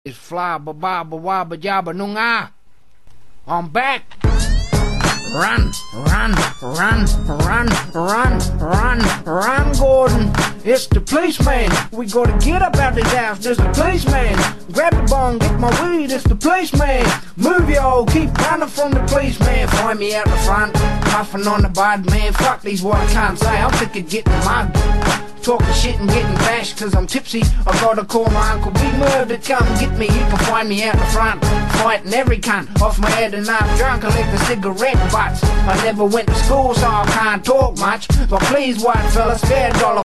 It's fly ba ba ba wa ba jabba nunga. I'm back. Run, run, run, run, run, run, run, Gordon. It's the policeman. We gotta get up out this house. There's the policeman. Grab the bong, get my weed. It's the policeman. Move y'all, keep running from the policeman. Find me out the front, puffing on the bud, man. Fuck these what I can't say. I'm sick of getting mugged. Talking shit and getting bashed cause I'm tipsy. I gotta call my Uncle Big Merv to come get me. You can find me out the front, fighting every cunt off my head, and I'm drunk collecting cigarette butts. I never went to school so I can't talk much, but please white fella, spare $1